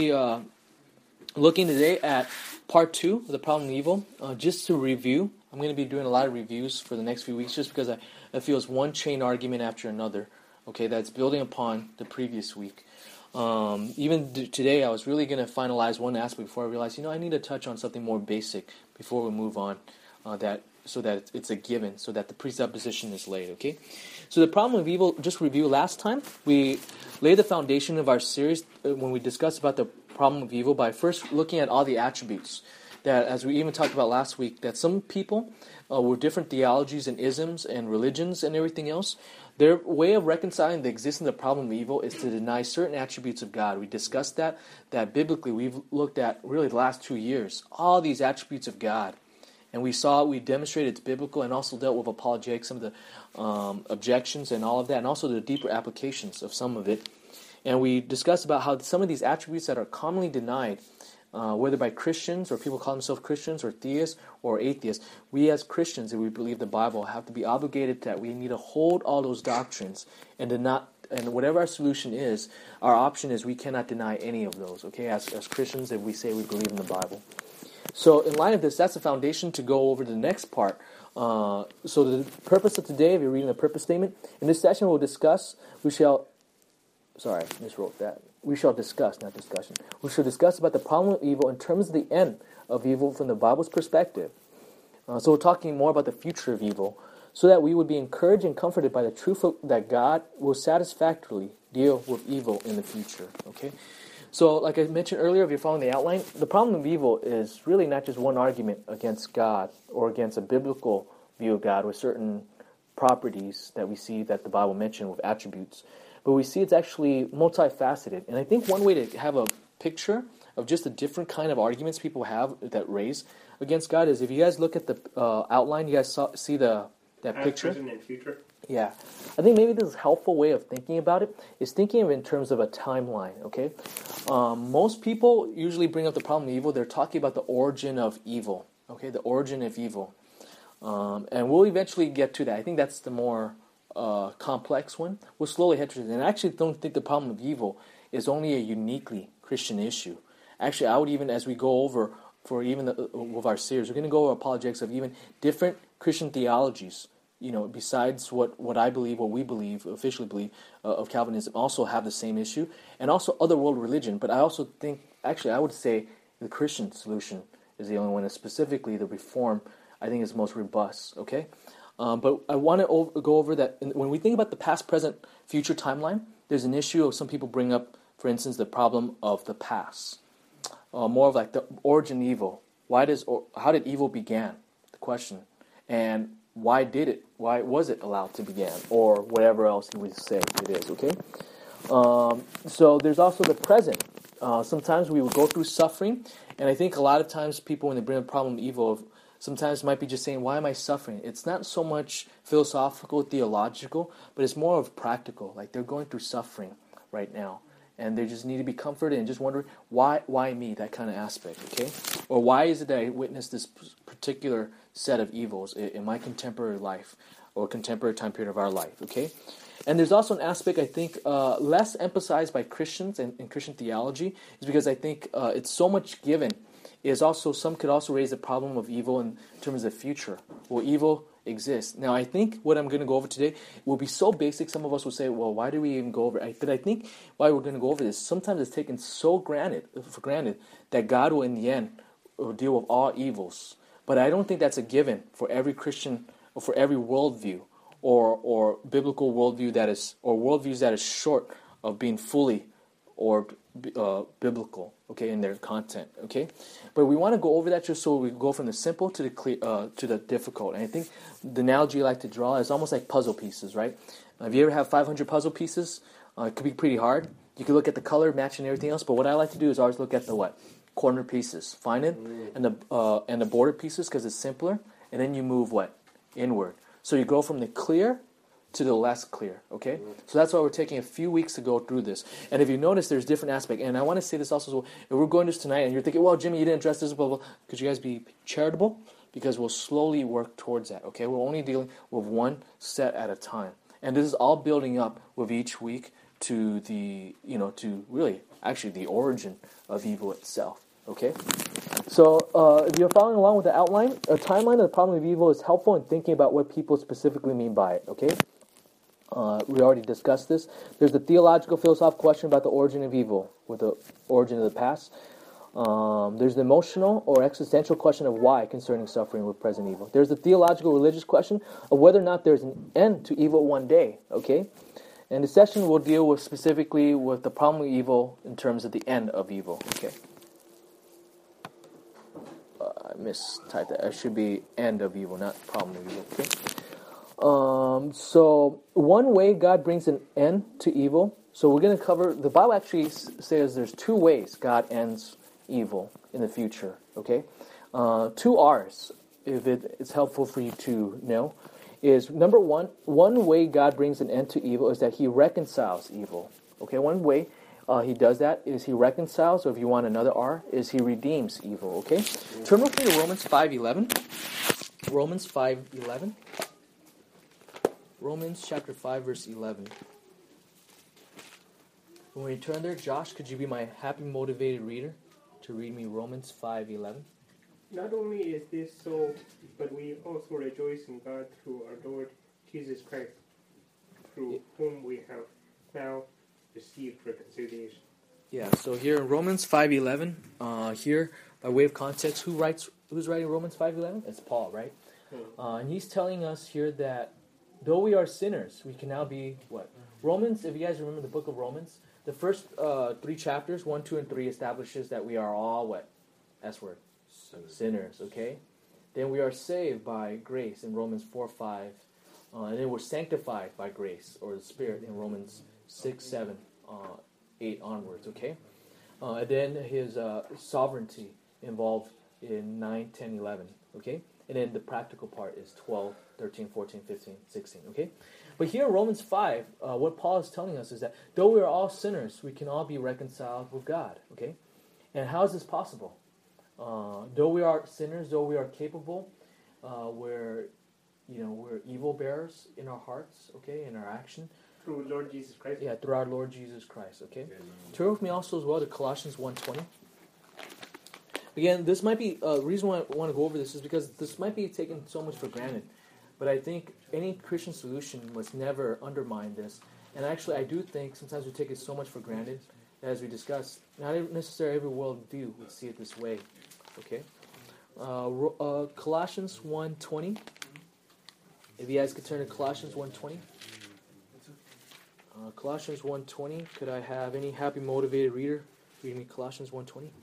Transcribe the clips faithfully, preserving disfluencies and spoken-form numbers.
Uh, looking today at part two of the problem of evil. Uh, just to review, I'm going to be doing a lot of reviews for the next few weeks just because I, I feel it's one chain argument after another, okay, that's building upon the previous week. Um, even d- today, I was really going to finalize one aspect before I realized, you know, I need to touch on something more basic before we move on, uh, that so that it's a given, so that the presupposition is laid, okay? So the problem of evil, just review last time, we laid the foundation of our series uh, when we discussed about the problem of evil by first looking at all the attributes that, as we even talked about last week, that some people uh, with different theologies and isms and religions and everything else, their way of reconciling the existence of the problem of evil is to deny certain attributes of God. We discussed that, that biblically we've looked at really the last two years, all these attributes of God. And we saw, we demonstrated it's biblical and also dealt with apologetics, some of the um, objections and all of that, and also the deeper applications of some of it. And we discussed about how some of these attributes that are commonly denied, uh, whether by Christians or people call themselves Christians or theists or atheists, we as Christians, if we believe the Bible, have to be obligated that we need to hold all those doctrines and to not, and whatever our solution is, our option is we cannot deny any of those, okay, as, as Christians if we say we believe in the Bible. So in light of this, that's the foundation to go over to the next part. Uh, so the purpose of today, if you're reading the purpose statement, in this session we'll discuss, we shall, sorry, I miswrote that. We shall discuss, not discussion. We shall discuss about the problem of evil in terms of the end of evil from the Bible's perspective. Uh, so we're talking more about the future of evil, so that we would be encouraged and comforted by the truth of, that God will satisfactorily deal with evil in the future. Okay? So, like I mentioned earlier, if you're following the outline, the problem of evil is really not just one argument against God or against a biblical view of God with certain properties that we see that the Bible mentioned with attributes. But we see it's actually multifaceted. And I think one way to have a picture of just the different kind of arguments people have that raise against God is if you guys look at the uh, outline, you guys saw, see the that Past, picture? present, and future. Yeah. I think maybe this is a helpful way of thinking about it is thinking of it in terms of a timeline, okay? Um, most people usually bring up the problem of evil. They're talking about the origin of evil, okay? The origin of evil. Um, and we'll eventually get to that. I think that's the more uh, complex one. We'll slowly head to it. And I actually don't think the problem of evil is only a uniquely Christian issue. Actually, I would even, as we go over, for even the, with our series, we're going to go over apologetics of even different Christian theologies, you know, besides what, what I believe, what we believe, officially believe, uh, of Calvinism, also have the same issue, and also other world religion. But I also think, actually, I would say the Christian solution is the only one, and specifically the Reform, I think is most robust, okay? Um, but I want to over, go over that, when we think about the past, present, future timeline, there's an issue of some people bring up, for instance, the problem of the past. Uh, more of like the origin of evil. Why does, or how did evil began? The question. And why did it, why was it allowed to begin? Or whatever else you would say it is, okay? Um, so there's also the present. Uh, sometimes we would go through suffering, and I think a lot of times people, when they bring up the problem of evil, sometimes might be just saying, why am I suffering? It's not so much philosophical, theological, but it's more of practical. Like they're going through suffering right now. And they just need to be comforted and just wondering, why why me, that kind of aspect, okay? Or why is it that I witnessed this particular set of evils in my contemporary life or contemporary time period of our life, okay? And there's also an aspect, I think, uh, less emphasized by Christians and, and Christian theology is because I think uh, it's so much given. Is also, some could also raise the problem of evil in terms of the future. Will evil exist? Now, I think what I'm going to go over today will be so basic, some of us will say, well, why do we even go over it? But I think why we're going to go over this, sometimes it's taken so granted, for granted that God will, in the end, will deal with all evils. But I don't think that's a given for every Christian, or for every worldview, or or biblical worldview that is, or worldviews that is short of being fully or uh, biblical, okay, in their content, okay. But we want to go over that just so we go from the simple to the clear, uh, to the difficult. And I think the analogy I like to draw is almost like puzzle pieces, right? Uh, if you ever have five hundred puzzle pieces, uh, it could be pretty hard. You can look at the color, match, and everything else. But what I like to do is always look at the what corner pieces, find it, mm. and the uh, and the border pieces because it's simpler. And then you move what inward. So you go from the clear to the less clear, okay? Mm-hmm. So that's why we're taking a few weeks to go through this. And if you notice, there's different aspects. And I want to say this also, so if we're going this tonight and you're thinking, well, Jimmy, you didn't address this, blah, blah, blah. Could you guys be charitable? Because we'll slowly work towards that, okay? We're only dealing with one set at a time. And this is all building up with each week to the, you know, to really actually the origin of evil itself. Okay? So, uh, if you're following along with the outline, a timeline of the problem of evil is helpful in thinking about what people specifically mean by it. Okay? Uh, we already discussed this. There's the theological, philosophical question about the origin of evil, with the origin of the past. Um, there's the emotional or existential question of why concerning suffering with present evil. There's the theological, religious question of whether or not there's an end to evil one day. Okay? And the session will deal with specifically with the problem of evil in terms of the end of evil. Okay? I mistyped that. It should be end of evil, not problem of evil. Okay. Um, so one way God brings an end to evil. So we're going to cover. The Bible actually says there's two ways God ends evil in the future. Okay. Uh, two R's, if it, it's helpful for you to know, is number one. One way God brings an end to evil is that He reconciles evil. Okay. One way. Uh, he does that is he reconciles, or if you want another R, is he redeems evil, okay? Turn with me to Romans five eleven. Romans five eleven. Romans chapter five, verse eleven. When we turn there, Josh, could you be my happy, motivated reader to read me Romans five eleven? Not only is this so, but we also rejoice in God through our Lord Jesus Christ, through whom we have now received reconciliation. Yeah, so here in Romans five eleven, uh, here, by way of context, who writes? Who's writing Romans five eleven? It's Paul, right? Hmm. Uh, and he's telling us here that though we are sinners, we can now be, what? Romans, if you guys remember the book of Romans, the first uh, three chapters, one, two, and three, establishes that we are all, what? S word. Sinners. Sinners, okay? Then we are saved by grace in Romans four, five. Uh, and then we're sanctified by grace, or the Spirit, in Romans six, seven, uh, eight onwards, okay? Uh, and then his uh, sovereignty involved in nine, ten, eleven, okay? And then the practical part is twelve, thirteen, fourteen, fifteen, sixteen, okay? But here in Romans five, uh, what Paul is telling us is that though we are all sinners, we can all be reconciled with God, okay? And how is this possible? Uh, though we are sinners, though we are capable, uh, we're, you know, we're evil bearers in our hearts, okay, in our action. Through Lord Jesus Christ? Yeah, through our Lord Jesus Christ, okay? Turn with me also as well to Colossians one twenty. Again, this might be, uh, the reason why I want to go over this is because this might be taken so much for granted. But I think any Christian solution must never undermine this. And actually, I do think sometimes we take it so much for granted, as we discussed. Not necessarily every worldview would see it this way, okay? Uh, uh, Colossians one twenty. If you guys could turn to Colossians one twenty. Uh, Colossians one twenty. Could I have any happy, motivated reader read me Colossians one twenty?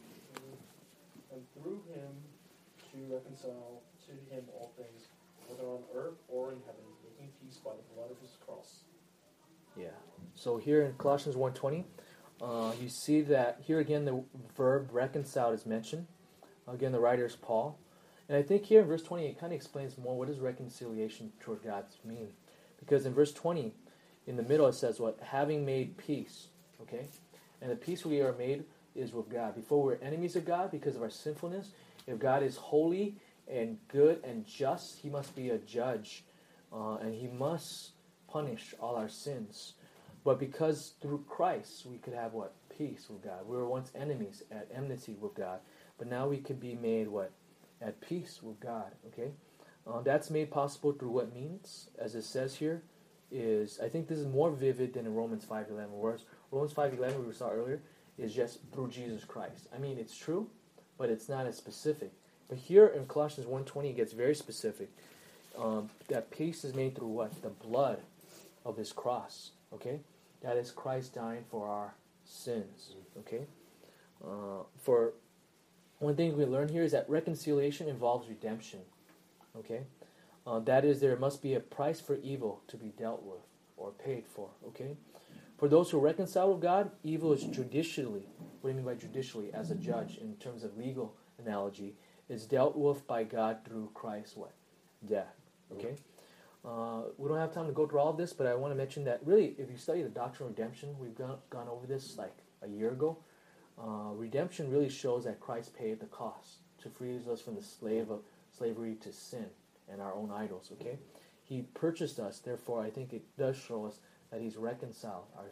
And through him to reconcile to him all things, whether on earth or in heaven, making peace by the blood of his cross. Yeah. So here in Colossians one twenty, uh, you see that here again the verb reconciled is mentioned. Again, the writer is Paul. And I think here in verse twenty, it kind of explains more what does reconciliation toward God mean. Because in verse twenty, in the middle it says what? Having made peace. Okay? And the peace we are made is with God. Before we were enemies of God because of our sinfulness. If God is holy and good and just, He must be a judge. Uh, and He must punish all our sins. But because through Christ we could have what? Peace with God. We were once enemies, at enmity with God. But now we could be made what? At peace with God. Okay? Uh, that's made possible through what means, as it says here, is, I think this is more vivid than in Romans five eleven. Whereas Romans five eleven, we saw earlier, is just through Jesus Christ. I mean, it's true, but it's not as specific. But here in Colossians one twenty, it gets very specific. Um, that peace is made through what? The blood of His cross. Okay? That is Christ dying for our sins. Okay? Uh, for one thing we learn here is that reconciliation involves redemption. Okay? Uh, that is, there must be a price for evil to be dealt with or paid for. Okay? For those who reconcile with God, evil is judicially, what do you mean by judicially? As a judge, in terms of legal analogy, is dealt with by God through Christ's what? Death. Okay? Uh, we don't have time to go through all of this, but I want to mention that really, if you study the doctrine of redemption, we've gone, gone over this like a year ago. Uh, redemption really shows that Christ paid the cost to free us from the slave of slavery to sin and our own idols. Okay, He purchased us. Therefore, I think it does show us that He's reconciled our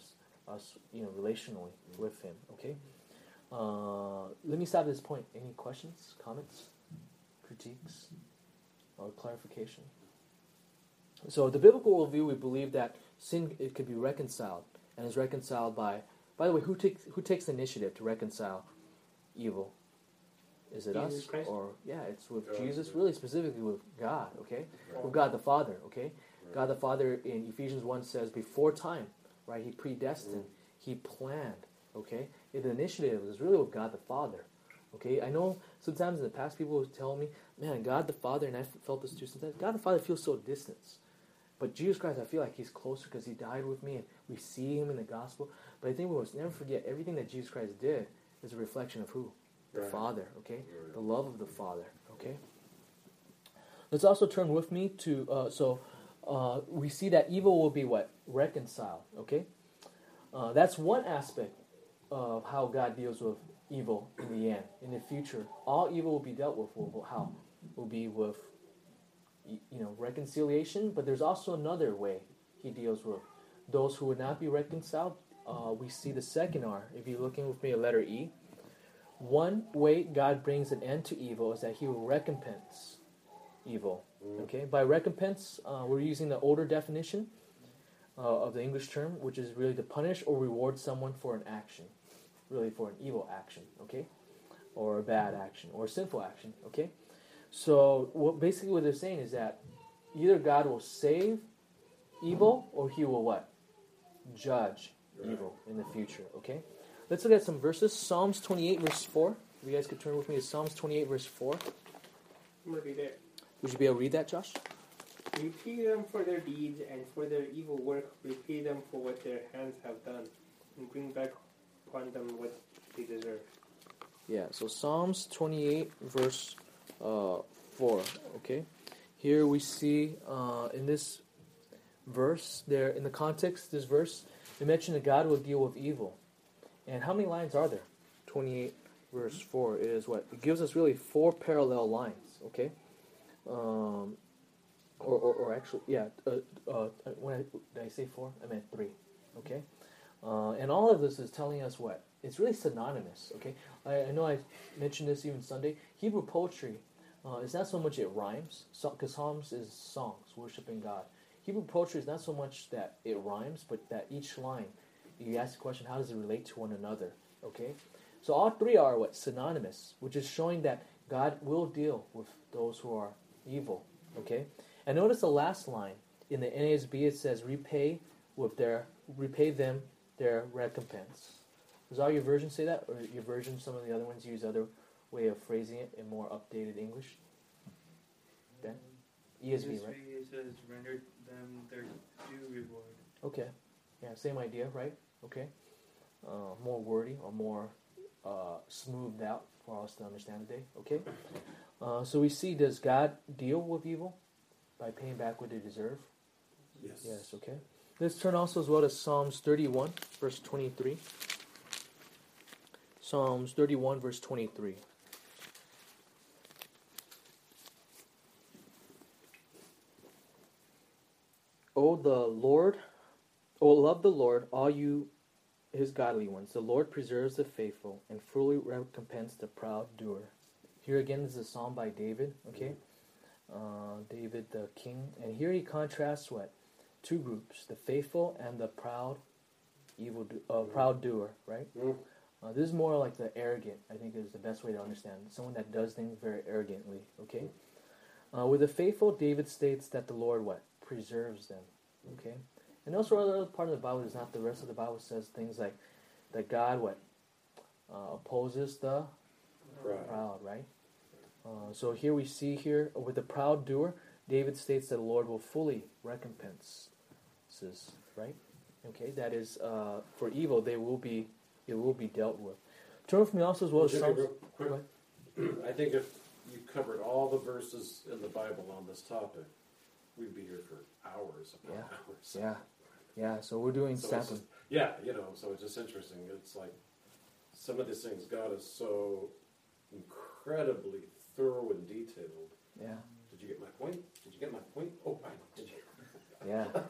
us, you know, relationally with Him. Okay. Uh, let me stop at this point. Any questions, comments, critiques, or clarification? So the biblical worldview, we believe that sin, it could be reconciled, and is reconciled by. By the way, who takes who takes the initiative to reconcile evil? Is it Jesus us Christ? or yeah? It's with God, Jesus, yeah. really specifically with God. Okay, Right. with God the Father. Okay, Right. God the Father in Ephesians one says before time, right? He predestined, Mm. He planned. Okay, the initiative is really with God the Father. Okay, I know sometimes in the past people would tell me, man, God the Father, and I felt this too sometimes, God the Father feels so distant. But Jesus Christ, I feel like He's closer because He died with me and we see Him in the gospel. But I think we must never forget everything that Jesus Christ did is a reflection of who? The Right. Father, okay? Right. The love of the Father, okay? Let's also turn with me to, uh, so uh, we see that evil will be what? Reconciled, okay? Uh, that's one aspect of how God deals with evil in the end. In the future, all evil will be dealt with. Will, how? Will be with, you know, reconciliation. But there's also another way He deals with those who would not be reconciled. Uh, we see the second R. If you're looking with me at letter E, one way God brings an end to evil is that He will recompense evil. Mm. Okay, by recompense, uh, we're using the older definition uh, of the English term, which is really to punish or reward someone for an action, really for an evil action, okay, or a bad action or a sinful action, okay. So what basically what they're saying is that either God will save evil or He will what? Judge Right. evil in the future, okay. Let's look at some verses. Psalms twenty-eight, verse four. If you guys could turn with me to Psalms twenty-eight, verse four. I'm going to read it. Would you be able to read that, Josh? Repay them for their deeds and for their evil work. Repay them for what their hands have done, and bring back upon them what they deserve. Yeah, so Psalms twenty-eight, verse uh, four, okay? Here we see uh, in this verse, there in the context, this verse, we mentioned that God will deal with evil. And how many lines are there? twenty-eight, verse four is what? It gives us really four parallel lines, okay? Um, or, or, or actually, yeah, uh, uh, when I, did I say four? I meant three, okay? Uh, and all of this is telling us what? It's really synonymous, okay? I, I know I mentioned this even Sunday. Hebrew poetry, uh, it's not so much it rhymes, because so, Psalms is songs, worshiping God. Hebrew poetry is not so much that it rhymes, but that each line, you ask the question, how does it relate to one another, okay? So all three are what? Synonymous, which is showing that God will deal with those who are evil, okay? And notice the last line. In the N A S B it says, repay with their, repay them their recompense. Does all your versions say that? Or your version, some of the other ones use other way of phrasing it in more updated English? Ben? E S V, right? It says, render them their due reward. Okay. Yeah, same idea, right? Okay. Uh, more wordy or more uh, smoothed out for us to understand today. Okay. Uh, so we see, does God deal with evil by paying back what they deserve? Yes. Yes, okay. Let's turn also as well to Psalms thirty-one, verse twenty-three. Psalms thirty-one, verse twenty-three. O the Lord, O love the Lord, all you His godly ones. The Lord preserves the faithful and fully recompense the proud doer. Here again is a psalm by David, okay? Uh, David the king. And here he contrasts what? Two groups, the faithful and the proud evil, do, uh, proud doer, right? Mm. Uh, this is more like the arrogant, I think is the best way to understand it. Someone that does things very arrogantly, okay? Uh, with the faithful, David states that the Lord, what? Preserves them, okay? And also other part of the Bible is not the rest of the Bible says things like that God, what? Uh, opposes the Right. proud, right? Uh, so here we see here, with the proud doer, David states that the Lord will fully recompense, right? Okay, that is, uh, for evil, they will be, it will be dealt with. Turn with me also as well as Jimmy, Psalms. real quick, Go ahead. I think if you covered all the verses in the Bible on this topic, we'd be here for hours upon Yeah. hours. Yeah, yeah. So we're doing So it's sampling. just- yeah, you know, so it's just interesting. It's like some of these things, God is so incredibly thorough and detailed. Yeah, Did you get my point? Did you get my point? Oh, I did you? yeah,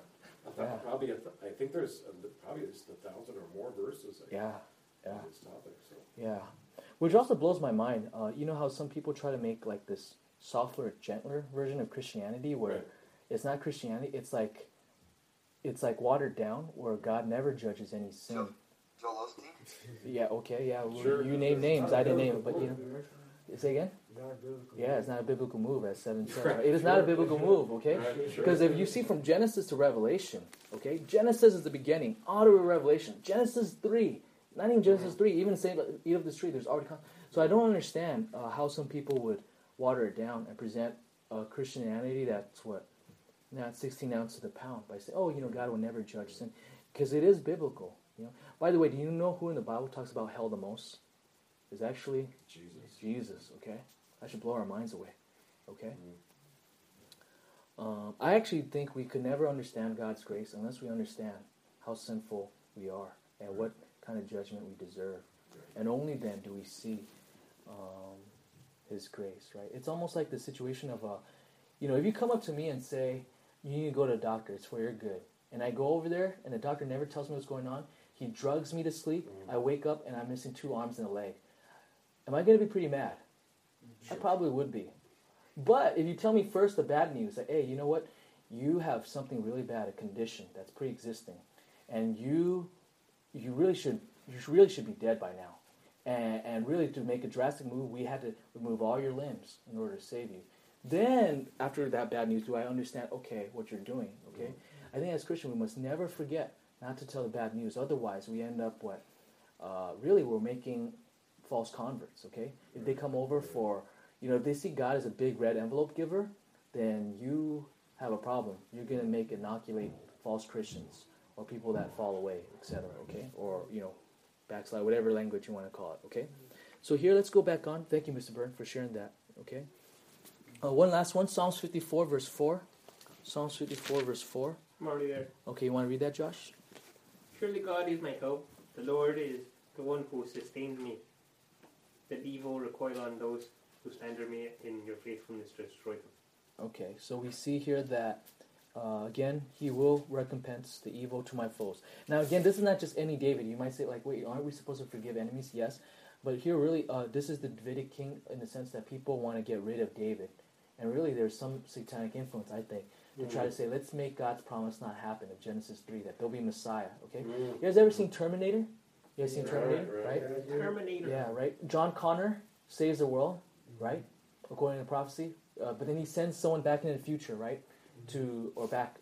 I thought Yeah. Probably, a th- I think there's a, probably at least a thousand or more verses I Yeah, yeah. on this topic. So. Yeah, which also blows my mind. Uh, you know how some people try to make like this softer, gentler version of Christianity, where Right. it's not Christianity. It's like, it's like watered down, where God never judges any sin. Joel Joel Osteen? Yeah. Okay. Yeah. well, Sure. You name names. I didn't name it, but you know. Say again. Yeah, it's not a biblical move, as seven says. Right? It is not a biblical move. Okay. Right, sure. Because if you see from Genesis to Revelation, okay, Genesis is the beginning, all the way to Revelation. Genesis three, not even Genesis three, even say eat of this tree, there's already. Con- so I don't understand uh, how some people would water it down and present uh, Christianity that's what, not sixteen ounce to the pound by saying, oh, you know, God will never judge sin, because it is biblical. You know. By the way, do you know who in the Bible talks about hell the most? It's actually Jesus. Jesus. Okay, that should blow our minds away. Okay. Mm. Um, I actually think we could never understand God's grace unless we understand how sinful we are and what kind of judgment we deserve. And only then do we see um, His grace, right? It's almost like the situation of, a, you know, if you come up to me and say, you need to go to a doctor, it's for your good. And I go over there and the doctor never tells me what's going on. He drugs me to sleep. Mm. I wake up and I'm missing two arms and a leg. Am I going to be pretty mad? Sure. I probably would be. But if you tell me first the bad news, like, hey, you know what? You have something really bad, a condition that's pre-existing, and you, you really should, you really should be dead by now. And, and really, to make a drastic move, we had to remove all your limbs in order to save you. Then, after that bad news, do I understand? Okay, what you're doing? Okay, I think as Christians, we must never forget not to tell the bad news. Otherwise, we end up what? Uh, really, we're making false converts. Okay, if they come over for, you know, if they see God as a big red envelope giver, then you have a problem. You're going to make inoculate false Christians or people that fall away, et cetera. Okay, or you know, backslide, whatever language you want to call it. Okay, so here let's go back on. Thank you, Mister Byrne, for sharing that. Okay, uh, one last one, Psalms fifty-four, verse four. Psalms fifty-four, verse four. I'm already there. Okay, you want to read that, Josh? Surely God is my help. The Lord is the one who sustains me. That evil recoil on those who slander me, in your faithfulness destroy them. Okay, so we see here that, uh, again, he will recompense the evil to my foes. Now, again, this is not just any David. You might say, like, wait, aren't we supposed to forgive enemies? Yes. But here, really, uh, this is the Davidic king in the sense that people want to get rid of David. And really, there's some satanic influence, I think, to Mm. try to say, let's make God's promise not happen of Genesis three, that there'll be Messiah, okay? Mm. You guys ever seen Terminator? You guys seen Right, Terminator, right. right? Terminator. Yeah, right. John Connor saves the world, right? According to prophecy, uh, but then he sends someone back into the future, right? To or back,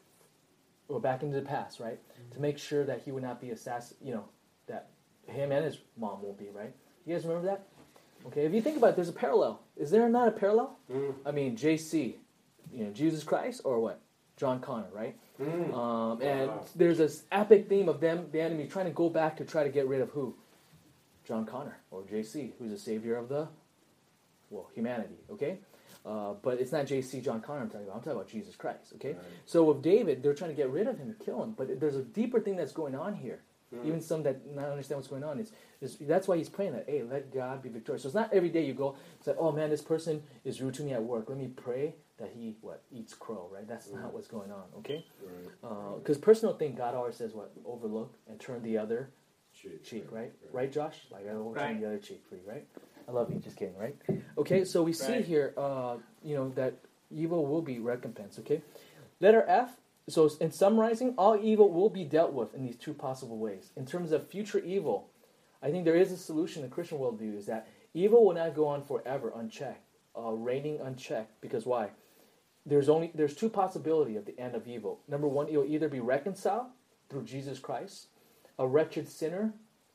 or back into the past, right? To make sure that he would not be assassinated. You know, that him and his mom won't be, right? You guys remember that? Okay, if you think about it, there's a parallel. Is there not a parallel? Mm. I mean, J C, you know, Jesus Christ, or what? John Connor, right? Mm. Um, and Wow. there's this epic theme of them, the enemy, trying to go back to try to get rid of who? John Connor, or J C, who's the savior of the, well, humanity, okay? Uh, but it's not J C John Connor I'm talking about. I'm talking about Jesus Christ, okay? Right. So with David, they're trying to get rid of him and kill him. But there's a deeper thing that's going on here. Mm. Even some that not understand what's going on. Is, is that's why he's praying that, hey, let God be victorious. So it's not every day you go, it's like, oh man, this person is rude to me at work. Let me pray that he, what, eats crow, right? That's Mm. not what's going on, okay? Right. Because personal thing, God always says, what? Overlook and turn the other Cheek. cheek, right? Right, Josh? Like, I will turn Right. the other cheek for you, right? I love you, just kidding, right? Okay, so we see Right. here, uh, you know, that evil will be recompensed, okay? Letter F, so in summarizing, all evil will be dealt with in these two possible ways. In terms of future evil, I think there is a solution in the Christian worldview, is that evil will not go on forever unchecked, uh, reigning unchecked, because why? There's only there's two possibilities of the end of evil. Number one, it will either be reconciled through Jesus Christ. A wretched sinner,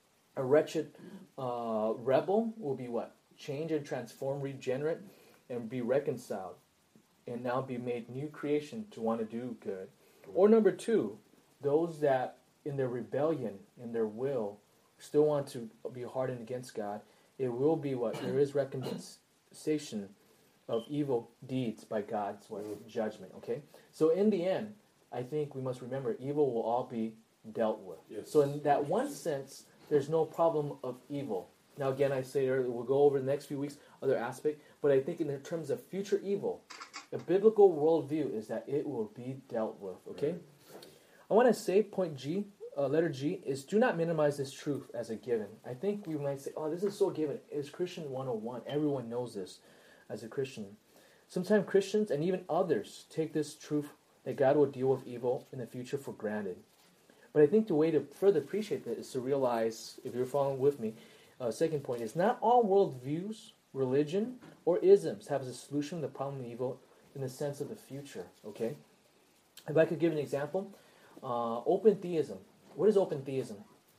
a wretched uh, rebel will be what? Changed and transformed, regenerate, and be reconciled, and now be made new creation to want to do good. Or number two, those that in their rebellion, in their will, still want to be hardened against God, it will be what? There is recompensation of evil deeds by God's what? Mm. Judgment, okay? So in the end, I think we must remember evil will all be dealt with. Yes. So in that one sense, there's no problem of evil. Now again, I say earlier, we'll go over the next few weeks other aspect, but I think in terms of future evil, the biblical worldview is that it will be dealt with, okay? I want to say point G, uh, letter G, is do not minimize this truth as a given. I think we might say, oh, this is so given. It's Christian one oh one. Everyone knows this as a Christian. Sometimes Christians and even others take this truth that God will deal with evil in the future for granted. But I think the way to further appreciate that is to realize, if you're following with me, uh, second point is not all worldviews, religion, or isms have a solution to the problem of evil in the sense of the future. Okay? If I could give an example, uh, open theism. What is open theism?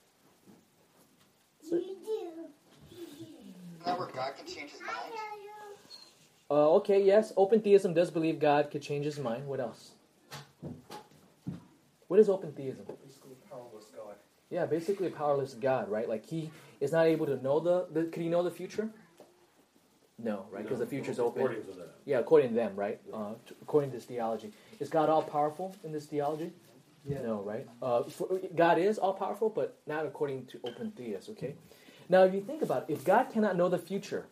So, That where God can change his mind? uh, okay, yes, open theism does believe God could change his mind. What else? What is open theism? Basically, powerless God. Yeah, basically a powerless God, right? Like he is not able to know the, the could he know the future? No, right? Because No, the future's according open. to that. Yeah, according to them, right? Uh, t- according to this theology. Is God all-powerful in this theology? Yeah. No, right? Uh, for, God is all-powerful, but not according to open theists, okay? Now, if you think about it, if God cannot know the future,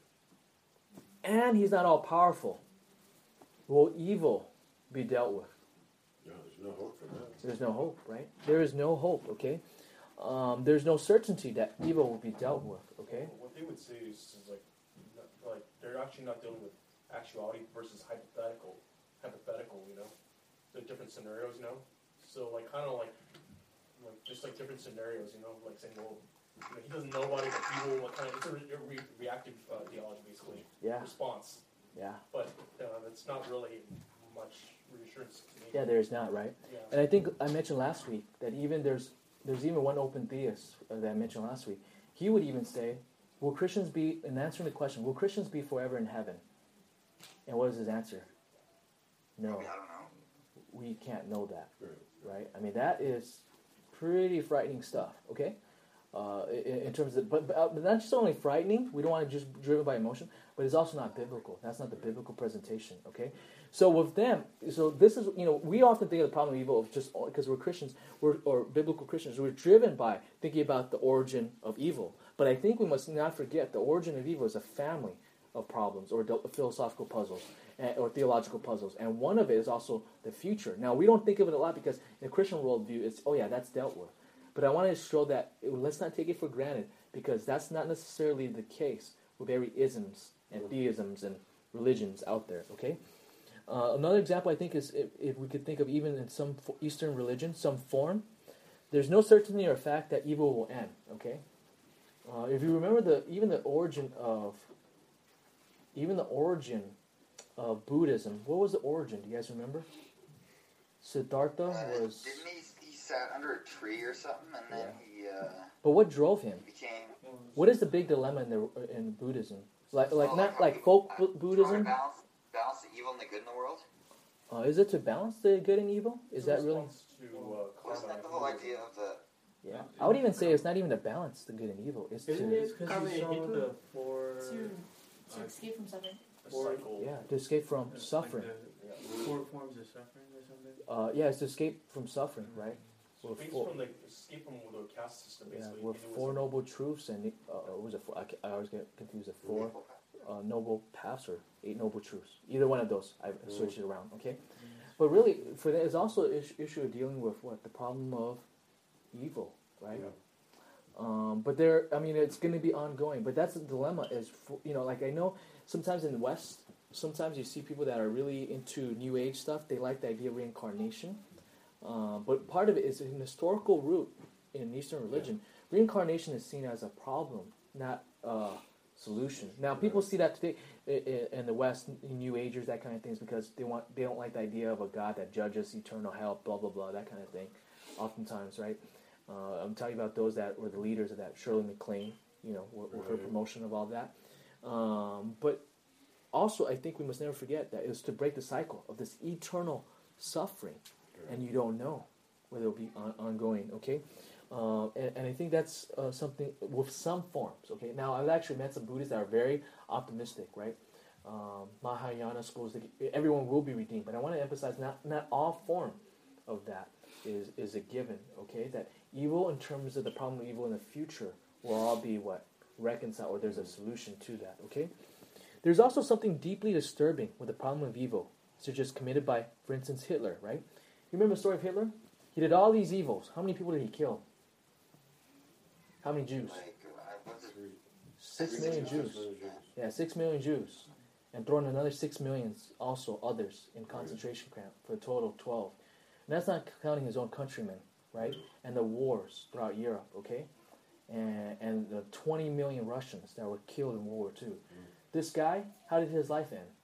and he's not all-powerful, will evil be dealt with? No, there's no hope for that. There's no hope, right? There is no hope, okay? Um, there's no certainty that evil will be dealt with, okay? What they would say is, is like, not- like they're actually not dealing with actuality versus hypothetical, hypothetical. You know, the different scenarios. You know, so like kind of like, like just like different scenarios. You know, like saying, well, you know, he doesn't know about it, but evil. What kind of? It's a, re- a re- reactive uh, theology, basically. Yeah, Response, yeah. but uh, it's not really much reassurance to me. Yeah, there is not, right? Yeah. And I think I mentioned last week that even there's there's even one open theist uh, that I mentioned last week. He would even say, will Christians be, in answering the question, will Christians be forever in heaven? And what is his answer? No. I don't know. We can't know that, Right. right? I mean, that is pretty frightening stuff, okay? Uh, in, in terms of, but, but, uh, but not just only frightening, we don't want to just be driven by emotion, but it's also not biblical. That's not the biblical presentation, okay? So with them, so this is, you know, we often think of the problem of evil of just, because we're Christians, we're, or biblical Christians, we're driven by thinking about the origin of evil. But I think we must not forget the origin of evil is a family of problems or de- philosophical puzzles and, or theological puzzles. And one of it is also the future. Now, we don't think of it a lot because in the Christian worldview, it's, oh yeah, that's dealt with. But I want to show that, it, let's not take it for granted because that's not necessarily the case with every isms and theisms and religions out there, okay? Uh, another example I think is if, if we could think of even in some fo- Eastern religion, some form, there's no certainty or fact that evil will end, okay? Uh, if you remember the even the origin of even the origin of Buddhism, what was the origin? Do you guys remember? Siddhartha Uh, was, Didn't he, he sat under a tree or something, and then he uh, but what drove him? became... What is the big dilemma in the in Buddhism? Like like Oh, not how like he- folk uh, Bu- trying to Buddhism. Balance, balance the evil and the good in the world? Uh, is it to balance the good and evil? Is that really? Response to uh, Wasn't karma that the whole idea of the... Yeah, I would even say it's not even to balance the good and evil. It's Isn't to it Because karma you saw and the four, To, to escape from suffering. a cycle? yeah to escape from like suffering. Yeah. the four forms of suffering or something. Uh, yeah, it's to escape from suffering, right? So With based four, from the escape from the caste system, yeah, basically. with Hinduism. four noble truths and uh, uh, was it? Four, I, ca- I always get confused. With four uh, noble paths or eight noble truths. Either one of those, I Mm. switched it around. Okay, but really, for that is also an issue, issue of dealing with what the problem of evil, right? Yeah. Um, but there, I mean, it's going to be ongoing. But that's the dilemma. Is for, you know, like I know sometimes in the West, sometimes you see people that are really into New Age stuff. They like the idea of reincarnation. Um, but part of it is an historical root in Eastern religion. Reincarnation is seen as a problem, not a solution. Now, people see that today i- i- in the West, in New Agers, that kind of things, because they want they don't like the idea of a God that judges, eternal hell, blah blah blah, that kind of thing. Oftentimes, right? Uh, I'm talking about those that were the leaders of that, Shirley MacLaine, you know, with, with her Right. promotion of all that. Um, but also, I think we must never forget that it was to break the cycle of this eternal suffering, and you don't know whether it'll be on, ongoing, okay? Uh, and, and I think that's uh, something with some forms, okay? Now, I've actually met some Buddhists that are very optimistic, right? Um, Mahayana schools, they, everyone will be redeemed, but I want to emphasize not, not all form of that is, is a given, okay? That evil, in terms of the problem of evil in the future, will all be what? Reconciled, or there's a solution to that, okay? There's also something deeply disturbing with the problem of evil, such as committed by, for instance, Hitler, right? You remember the story of Hitler? He did all these evils. How many people did he kill? How many Jews? Like, uh, what's it? Six million Jews. Yeah, six million Jews. And thrown another six million also others in concentration camp for a total of twelve. And that's not counting his own countrymen, right? And the wars throughout Europe, okay? And, and the twenty million Russians that were killed in World War Two. Mm. This guy, how did his life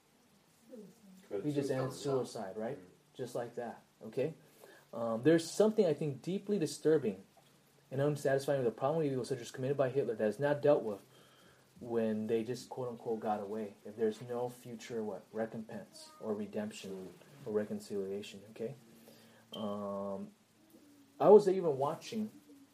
end? He just ended suicide, right? Just like that, okay? Um, there's something, I think, deeply disturbing and unsatisfying with the problem of evil such as committed by Hitler that is not dealt with when they just quote-unquote got away. If there's no future, what, recompense or redemption or reconciliation, okay? Um, I was even watching,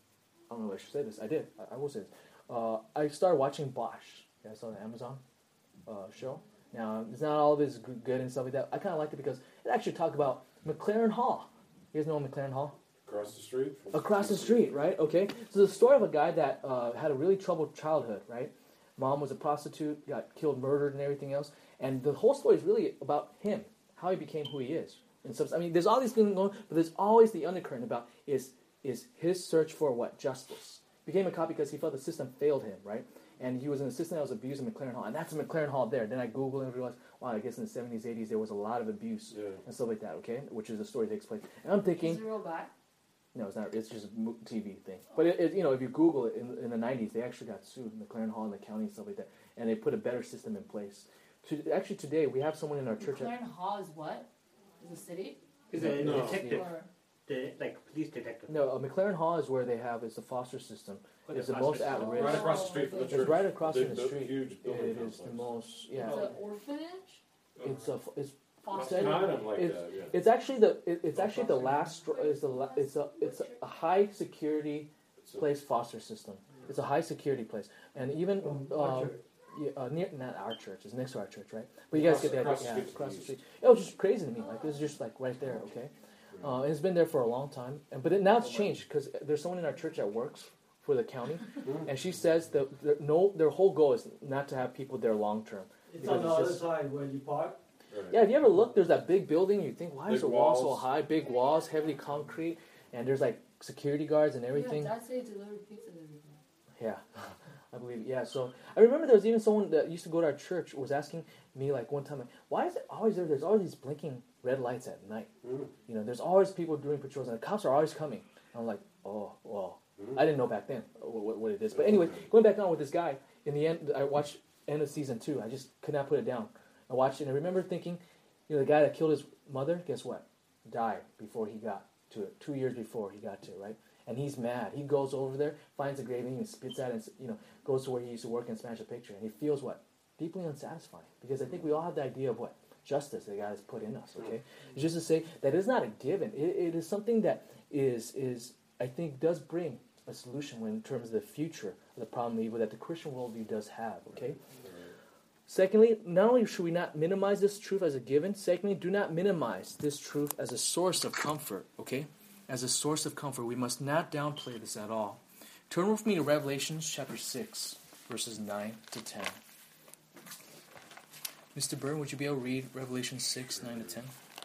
I don't know if I should say this, I did, I, I will say this. Uh, I started watching Bosch. You guys saw the Amazon uh, show? Now, it's not all this good and stuff like that. I kind of liked it because it actually talked about McLaren Hall. You guys know McLaren Hall? Across the street? Across the street, right? Okay. So the story of a guy that uh, had a really troubled childhood, right? Mom was a prostitute, got killed, murdered, and everything else. And the whole story is really about him, how he became who he is. And so, I mean, there's all these things going on, but there's always the undercurrent about is is his search for what? Justice. Became a cop because he felt the system failed him, right? And he was an assistant that was abused in McLaren Hall. And that's a McLaren Hall there. Then I Googled and realized, wow, I guess in the seventies, eighties, there was a lot of abuse yeah. and stuff like that, okay? Which is the story that takes place. And I'm thinking... Is it a real guy? No, it's not. It's just a T V thing. But, it, it, you know, if you Google it, in, in the nineties, they actually got sued, McLaren Hall and the county and stuff like that. And they put a better system in place. To, actually, today, we have someone in our church... McLaren Hall is what? Is a city? Is a No. detective, Or the, like police detective. No, uh, McLaren Hall is where they have, it's the foster system. Oh, It's the the most foster at system. risk. Right across the street from the It's church. right across Big from the bu- street. Huge building It is the complex. most, yeah. it's an orphanage? It's a, it's Foster. It's Kind of like It's- that, yeah. It's actually the it, it's actually the last str- is the la- it's a it's a, a high security It's a- place foster system. It's a high security place, and even um, yeah, uh, near not our church. It's next to our church, right? But you guys get the idea. Across the Yeah, street from across the the street. It was just crazy to me. Like it was just like right there. Okay, uh, and it's been there for a long time. And but it, now it's changed because there's someone in our church that works for the county, and she says that the, no, their whole goal is not to have people there long term. It's Because on the it's other just- side where you park. Right. Yeah, if you ever look, there's that big building. You think, why is Big the wall so walls. high? Big walls, heavily concrete, and there's like security guards and everything. Yeah, Dad said he delivered pizza everywhere. Yeah, I believe. Yeah, so I remember there was even someone that used to go to our church was asking me like one time, like, why is it always there? There's always these blinking red lights at night. Mm. You know, there's always people doing patrols, and the cops are always coming. I'm like, oh, well, Mm. I didn't know back then what, what it is. But anyway, going back on with this guy. In the end, I watched end of season two. I just could not put it down. I watched it, and I remember thinking, you know, the guy that killed his mother, guess what? Died before he got to it. Two years before he got to it, right? And he's mad. He goes over there, finds a grave, and he spits at it, and, you know, goes to where he used to work and smash a picture. And he feels what? Deeply unsatisfying. Because I think we all have the idea of what? Justice that God has put in us, okay? It's just to say that it's not a given. It, it is something that is, is, I think, does bring a solution when in terms of the future of the problem of evil that the Christian worldview does have, okay? Secondly, not only should we not minimize this truth as a given, secondly, do not minimize this truth as a source of comfort, okay? As a source of comfort. We must not downplay this at all. Turn with me to Revelation chapter six, verses nine to ten. Mister Byrne, would you be able to read Revelation six, nine to ten?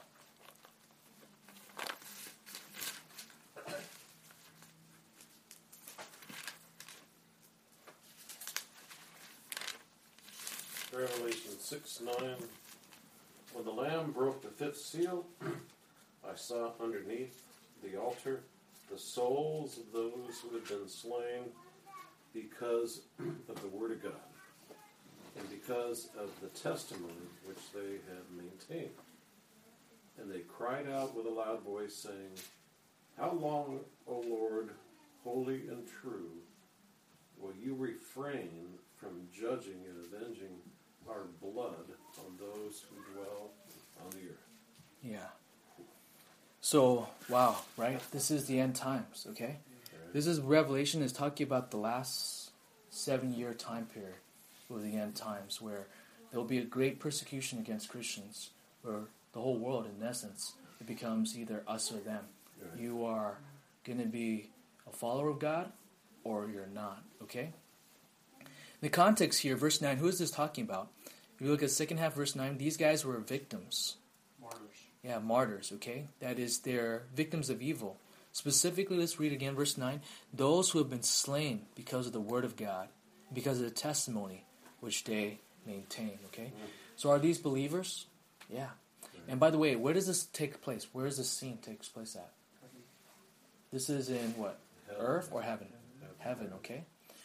Revelation six nine. When the Lamb broke the fifth seal, I saw underneath the altar the souls of those who had been slain because of the word of God and because of the testimony which they had maintained. And they cried out with a loud voice, saying, How long, O Lord, holy and true, will you refrain from judging and avenging our blood on those who dwell on the earth? Yeah. So, wow, right? This is the end times, okay? This is Revelation is talking about the last seven-year time period of the end times where there will be a great persecution against Christians, where the whole world, in essence, it becomes either us or them. Right. You are going to be a follower of God or you're not, okay? The context here, verse nine, who is this talking about? If you look at the second half, verse nine, these guys were victims. Martyrs. Yeah, martyrs, okay? That is, they're victims of evil. Specifically, let's read again verse nine. Those who have been slain because of the word of God, because of the testimony which they maintain. Okay? Mm. So are these believers? Yeah. And by the way, where does this take place? Where does this scene take place at? This is in what? Heaven. Earth or heaven? Heaven, okay?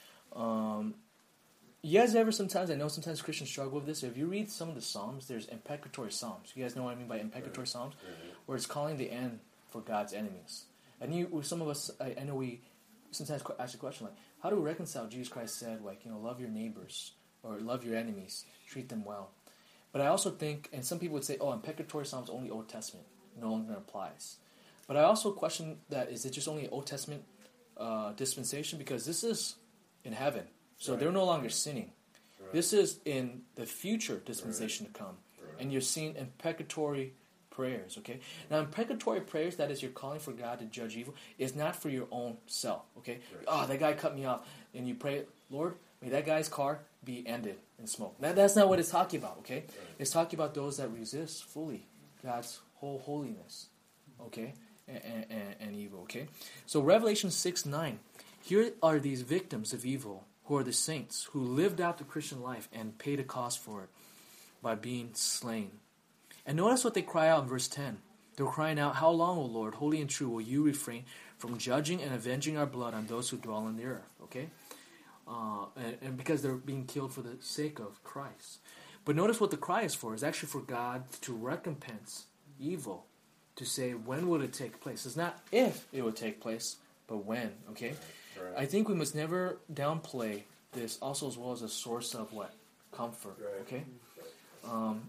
Um, you guys ever sometimes, I know sometimes Christians struggle with this. If you read some of the Psalms, there's imprecatory Psalms. You guys know what I mean by imprecatory Right. Psalms? Right. Where it's calling the end for God's enemies. And you, some of us, I, I know we sometimes qu- ask the question like, how do we reconcile Jesus Christ said, like, you know, love your neighbors or love your enemies, treat them well. But I also think, and some people would say, oh, imprecatory Psalms only Old Testament, no longer applies. But I also question that, is it just only an Old Testament uh, dispensation? Because this is in heaven. So Right. they're no longer sinning. Right. This is in the future dispensation to come. Right. And you're seeing imprecatory prayers, okay? Now, imprecatory prayers, that is, you're calling for God to judge evil, is not for your own self, okay? Right. Oh, that guy cut me off. And you pray, Lord, may that guy's car be ended in smoke. That, that's not what it's talking about, okay? Right. It's talking about those that resist fully God's whole holiness, okay? And, and, and evil, okay? So Revelation six nine, here are these victims of evil who are the saints who lived out the Christian life and paid a cost for it by being slain. And notice what they cry out in verse ten. They're crying out, how long, O Lord, holy and true, will you refrain from judging and avenging our blood on those who dwell on the earth, okay? Uh, and, and because they're being killed for the sake of Christ. But notice what the cry is for. It's actually for God to recompense evil, to say when will it take place. It's not if it will take place, but when, okay? Right. I think we must never downplay this also as well as a source of what? Comfort, Right. okay? Um,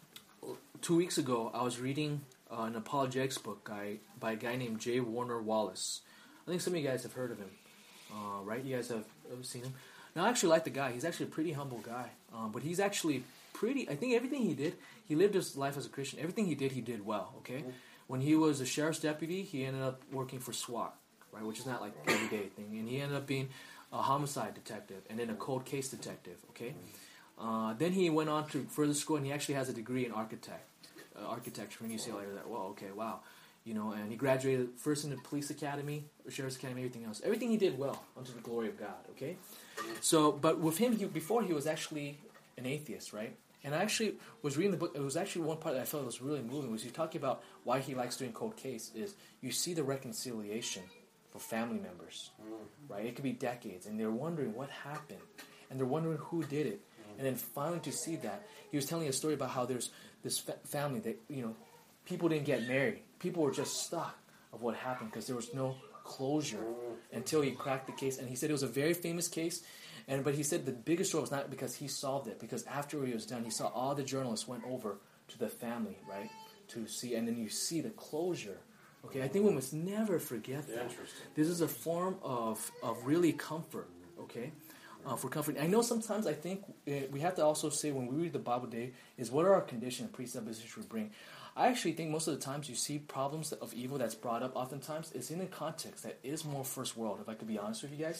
two weeks ago, I was reading uh, an apologetics book by, by a guy named J. Warner Wallace. I think some of you guys have heard of him, uh, right? You guys have, have seen him. Now, I actually like the guy. He's actually a pretty humble guy, um, but he's actually pretty. I think everything he did, he lived his life as a Christian. Everything he did, he did well. Okay, Mm-hmm. when he was a sheriff's deputy, he ended up working for SWAT, right, which is not like everyday thing, and he ended up being a homicide detective and then a cold case detective. Okay, uh, then he went on to further school, and he actually has a degree in architect, uh, architecture from U C L A. That well, okay, wow. You know, and he graduated first in the police academy, sheriff's academy, everything else. Everything he did well unto the glory of God, okay? So, but with him, he, before he was actually an atheist, right? And I actually was reading the book. It was actually one part that I felt was really moving. Was he talking about why he likes doing cold case is you see the reconciliation for family members, right? It could be decades, and they're wondering what happened, and they're wondering who did it. And then finally to see that, he was telling a story about how there's this fa- family that, you know, people didn't get married. People were just stuck of what happened because there was no closure until he cracked the case. And he said it was a very famous case. And but he said the biggest story was not because he solved it, because after he was done, he saw all the journalists went over to the family, right, to see, and then you see the closure. Okay, I think we must never forget that. Interesting. This is a form of of really comfort. Okay. Uh, for comfort. I know sometimes I think uh, we have to also say when we read the Bible today is what are our condition and presuppositions we bring. I actually think most of the times you see problems of evil that's brought up oftentimes is in a context that is more first world, if I could be honest with you guys.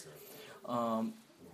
Um,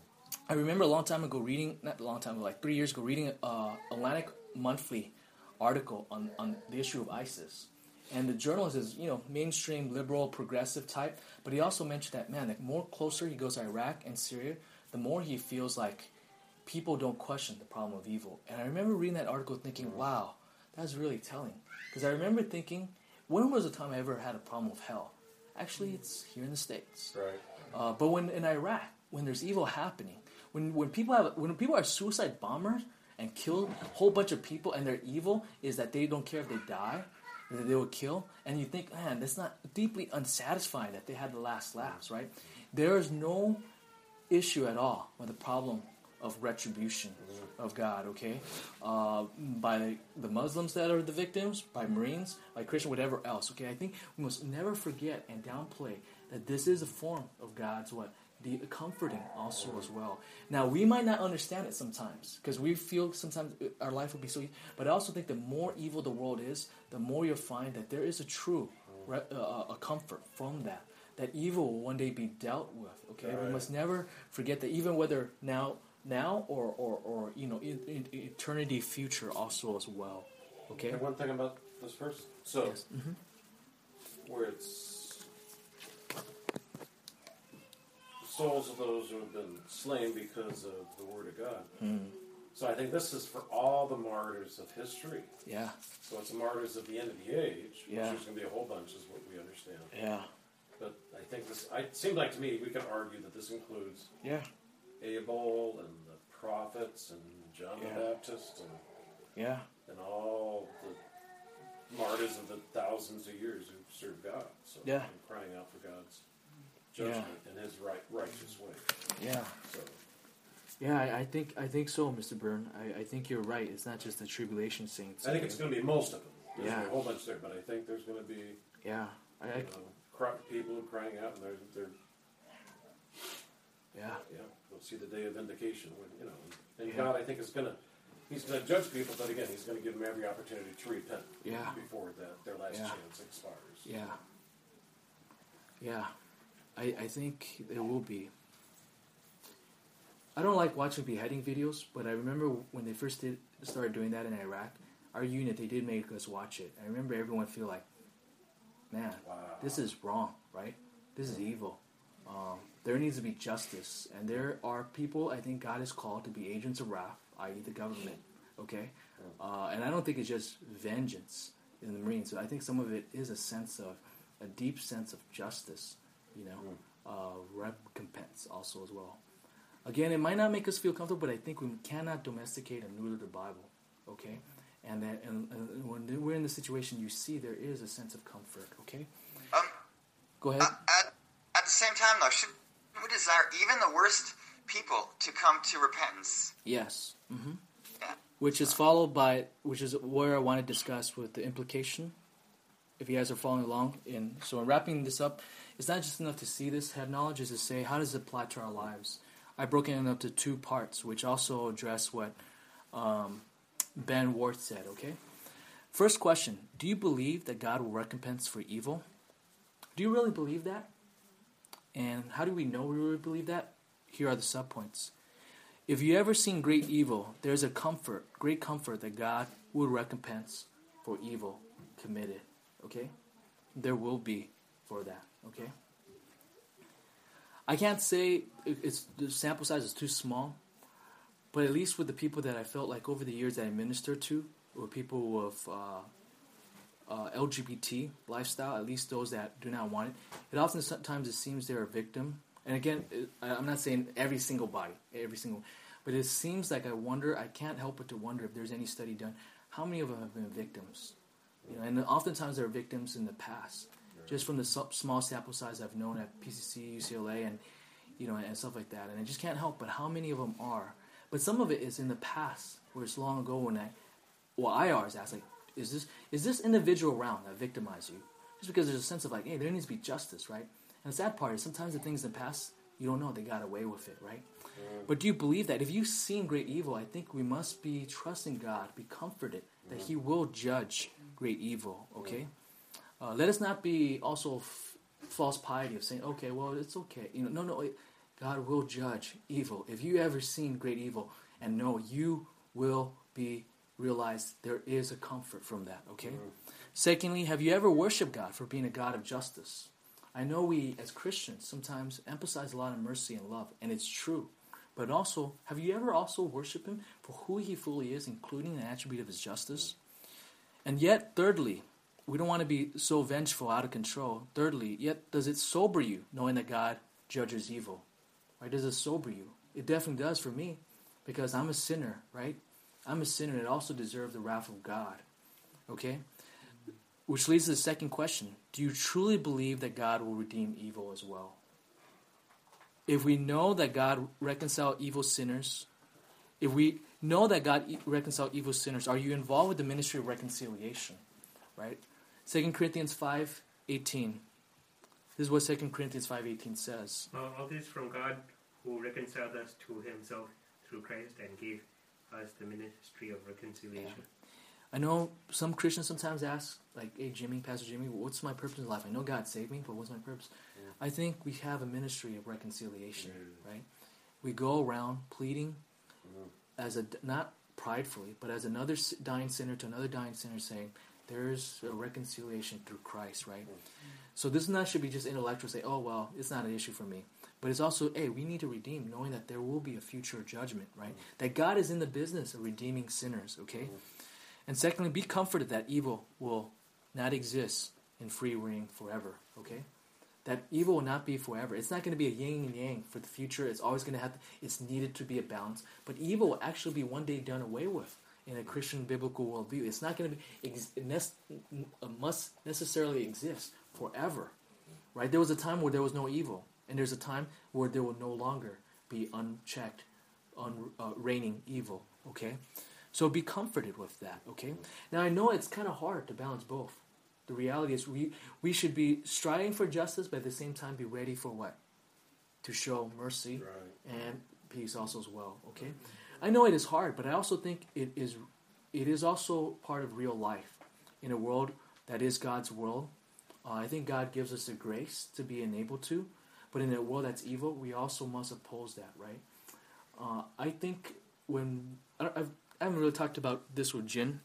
I remember a long time ago reading, not a long time ago, like three years ago, reading a uh, Atlantic Monthly article on, on the issue of ISIS. And the journalist is, you know, mainstream, liberal, progressive type, but he also mentioned that, man, the more closer he goes to Iraq and Syria, the more he feels like people don't question the problem of evil. And I remember reading that article thinking, wow, that's really telling. Because I remember thinking, when was the time I ever had a problem with hell? Actually, it's here in the States. Right. Uh, but when in Iraq, when there's evil happening, when when people have when people are suicide bombers and kill a whole bunch of people, and their evil is that they don't care if they die, that they will kill, and you think, man, that's not deeply unsatisfying that they had the last laughs, right? There is no issue at all with the problem of retribution of God, okay? Uh, by the Muslims that are the victims, by Marines, by Christian, whatever else, okay? I think we must never forget and downplay that this is a form of God's what? The comforting also as well. Now, we might not understand it sometimes, because we feel sometimes our life will be so easy, but I also think the more evil the world is, the more you'll find that there is a true re- uh, a comfort from that. That evil will one day be dealt with. Okay, Right. we must never forget that, even whether now, now or or, or you know, in, in eternity future also as well. Okay. And one thing about this verse, so Yes. Mhm. where it's souls of those who have been slain because of the Word of God. Mm. So I think this is for all the martyrs of history. Yeah. So it's martyrs of the end of the age, Yeah. which there's going to be a whole bunch, is what we understand. Yeah. But I think this, I, it seems like to me we can argue that this includes Yeah. Abel and the prophets and John Yeah. the Baptist and, Yeah. and all the martyrs of the thousands of years who served God. So Yeah. and crying out for God's judgment in His right righteous way. Yeah. So Yeah, I, I think I think so, Mister Byrne. I, I think you're right. It's not just the tribulation saints. I think it's going to be most of them. There's Yeah. going to be a whole bunch there, but I think there's going to be Yeah. I, I, you know, cry, people crying out, and they're, they're yeah. yeah, we'll see the day of vindication when you know. And Yeah. God, I think, is going to He's going to judge people, but again, He's going to give them every opportunity to repent Yeah. before that their last Yeah. chance expires. Yeah. Yeah. I, I think there will be. I don't like watching beheading videos, but I remember when they first did started doing that in Iraq, our unit, they did make us watch it. I remember everyone feel like, man, Wow. this is wrong, right? This is evil. Um, there needs to be justice. And there are people I think God is called to be agents of wrath, that is the government, okay? Uh, and I don't think it's just vengeance in the Marines. I think some of it is a sense of, a deep sense of justice, you know, uh, recompense also as well. Again, it might not make us feel comfortable, but I think we cannot domesticate and neuter the Bible, okay? And that, and, and when we're in the situation, you see there is a sense of comfort, okay? Um, Go ahead. uh, at, at the same time, though, should we desire even the worst people to come to repentance? Yes. Mm-hmm. Yeah. Which is followed by, which is where I want to discuss with the implication, if you guys are following along. In, so in wrapping this up, it's not just enough to see this, have knowledge, is to say, how does it apply to our lives? I've broken it up to two parts, which also address what um, Ben Worth said, okay? First question, do you believe that God will recompense for evil? Do you really believe that? And how do we know we really believe that? Here are the subpoints. If you ever seen great evil, there's a comfort, great comfort that God will recompense for evil committed, okay? There will be for that, okay? I can't say it's the sample size is too small, but at least with the people that I felt like over the years that I ministered to, were people of uh, uh, L G B T lifestyle, at least those that do not want it. It often sometimes it seems they're a victim. And again, it, I'm not saying every single body, every single, but it seems like I wonder, I can't help but to wonder if there's any study done, how many of them have been victims? You know, and oftentimes they're victims in the past. Just from the small sample size I've known at P C C, U C L A, and you know, and stuff like that, and I just can't help but how many of them are. But some of it is in the past, where it's long ago when I, well, I always ask, like, is this is this individual around that victimized you? Just because there's a sense of like, hey, there needs to be justice, right? And the sad part is sometimes the things in the past you don't know they got away with it, right? Mm. But do you believe that if you've seen great evil, I think we must be trusting God, be comforted that mm. He will judge great evil. Okay. Mm. Uh, let us not be also f- false piety of saying, okay, well, it's okay. You know, no, no, it, God will judge evil. If you ever seen great evil and know, you will be realized there is a comfort from that, okay? Mm-hmm. Secondly, have you ever worshiped God for being a God of justice? I know we, as Christians, sometimes emphasize a lot of mercy and love, and it's true. But also, have you ever also worshiped Him for who He fully is, including the attribute of His justice? And yet, thirdly, we don't want to be so vengeful, out of control. Thirdly, yet does it sober you, knowing that God judges evil? Right? Does it sober you? It definitely does for me, because I'm a sinner, right? I'm a sinner and also deserve the wrath of God. Okay? Which leads to the second question. Do you truly believe that God will redeem evil as well? If we know that God reconciled evil sinners, if we know that God reconciled evil sinners, are you involved with the ministry of reconciliation? Right? Second Corinthians five eighteen. This is what Second Corinthians five eighteen says. Well, all this from God, who reconciled us to Himself through Christ and gave us the ministry of reconciliation. Yeah. I know some Christians sometimes ask, like, hey, Jimmy, Pastor Jimmy, what's my purpose in life? I know God saved me, but what's my purpose? Yeah. I think we have a ministry of reconciliation, yeah. right? We go around pleading yeah. as a, not pridefully, but as another dying sinner to another dying sinner saying, there's a reconciliation through Christ, right? Mm-hmm. So this not should be just intellectual, say, oh, well, it's not an issue for me. But it's also, hey, we need to redeem, knowing that there will be a future judgment, right? That God is in the business of redeeming sinners, okay? And secondly, be comforted that evil will not exist in free reign forever, okay? That evil will not be forever. It's not going to be a yin and yang for the future. It's always going to have, to, it's needed to be a balance. But evil will actually be one day done away with in a Christian biblical worldview. It's not going to be, ex, ne- must necessarily exist forever, right? There was a time where there was no evil. And there's a time where there will no longer be unchecked, un, uh, reigning evil, okay? So be comforted with that, okay? Now, I know it's kind of hard to balance both. The reality is we, we should be striving for justice, but at the same time be ready for what? To show mercy Right. and peace also as well, okay? I know it is hard, but I also think it is it is also part of real life. In a world that is God's world, uh, I think God gives us the grace to be enabled to. But in a world that's evil, we also must oppose that, right? Uh, I think when... I, I've, I haven't really talked about this with Jin,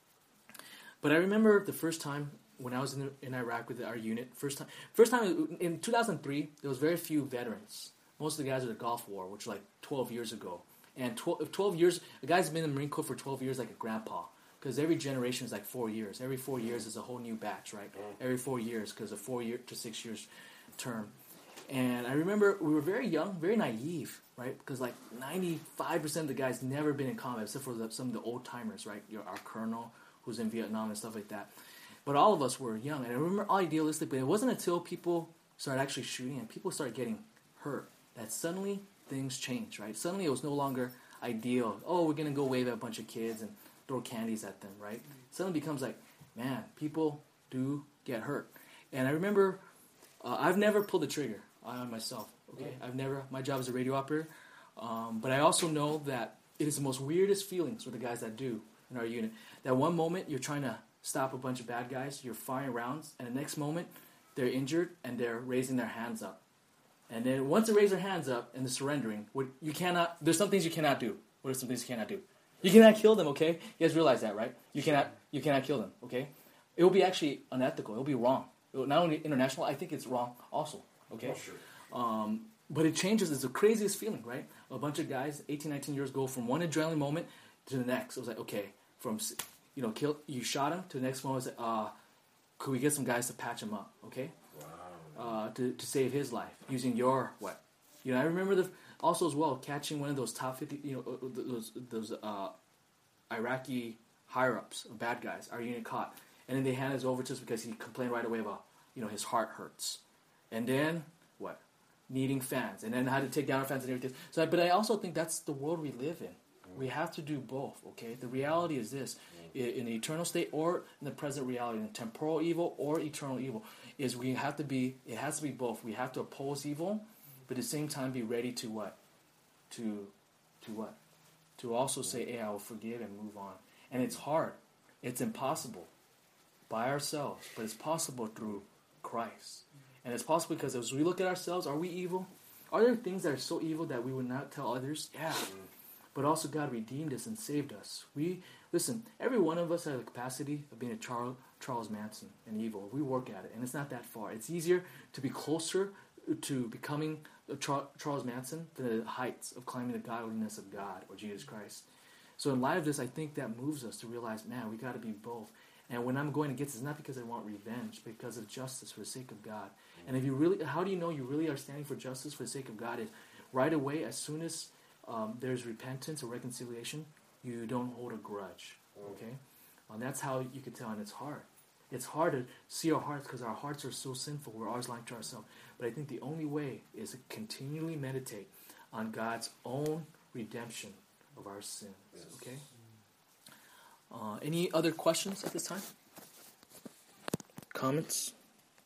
but I remember the first time when I was in, in Iraq with our unit, first time, first time in two thousand three, there was very few veterans. Most of the guys were the Gulf War, which was like twelve years ago. And twelve, twelve years, a guy's been in the Marine Corps for twelve years like a grandpa. Because every generation is like four years. Every four years is a whole new batch, right? Every four years, because a four year to six years term. And I remember we were very young, very naive, right? Because like ninety-five percent of the guys never been in combat, except for the, some of the old timers, right? Your, our colonel who's in Vietnam and stuff like that. But all of us were young. And I remember all idealistic, but it wasn't until people started actually shooting and people started getting hurt that suddenly things changed, right? Suddenly it was no longer ideal. Oh, we're going to go wave at a bunch of kids and throw candies at them, right? Suddenly becomes like, man, people do get hurt. And I remember uh, I've never pulled the trigger on myself, okay? I've never, my job is a radio operator, um, but I also know that it is the most weirdest feelings for the guys that do in our unit. That one moment you're trying to stop a bunch of bad guys, you're firing rounds, and the next moment they're injured and they're raising their hands up. And then once they raise their hands up and they're surrendering, what you cannot, there's some things you cannot do. What are some things you cannot do? You cannot kill them, okay? You guys realize that, right? You cannot, you cannot kill them, okay? It will be actually unethical. It will be wrong. It will, not only international, I think it's wrong also. Okay, Oh, sure. um, but it changes. It's the craziest feeling, right? A bunch of guys, eighteen, nineteen years, go from one adrenaline moment to the next. It was like, okay, from you know, kill you shot him to the next moment. It was like, uh, could we get some guys to patch him up? Okay, Wow. uh, to to save his life using your what? You know, I remember the also as well catching one of those top fifty, you know, those those uh, Iraqi higher ups, bad guys. Our unit caught, and then they handed us over to us because he complained right away about, you know, his heart hurts. And then, what? Needing fans. And then how to take down our fans and everything. So, but I also think that's the world we live in. We have to do both, okay? The reality is this. In the eternal state or in the present reality, in temporal evil or eternal evil, is we have to be, it has to be both. We have to oppose evil, but at the same time be ready to what? To, to what? To also say, hey, I will forgive and move on. And it's hard. It's impossible by ourselves, but it's possible through Christ. And it's possible because as we look at ourselves, are we evil? Are there things that are so evil that we would not tell others? Yeah. But also God redeemed us and saved us. We listen, every one of us has the capacity of being a Charles, Charles Manson and evil. We work at it, and it's not that far. It's easier to be closer to becoming a Char- Charles Manson than the heights of climbing the godliness of God or Jesus Christ. So in light of this, I think that moves us to realize, man, we got to be both. And when I'm going against, it's not because I want revenge, but because of justice for the sake of God. And if you really, how do you know you really are standing for justice for the sake of God? Is right away, as soon as um, there's repentance or reconciliation, you don't hold a grudge. Okay, and that's how you can tell. And it's hard. It's hard to see our hearts because our hearts are so sinful. We're always lying to ourselves. But I think the only way is to continually meditate on God's own redemption of our sins. Okay. Uh, any other questions at this time? Comments?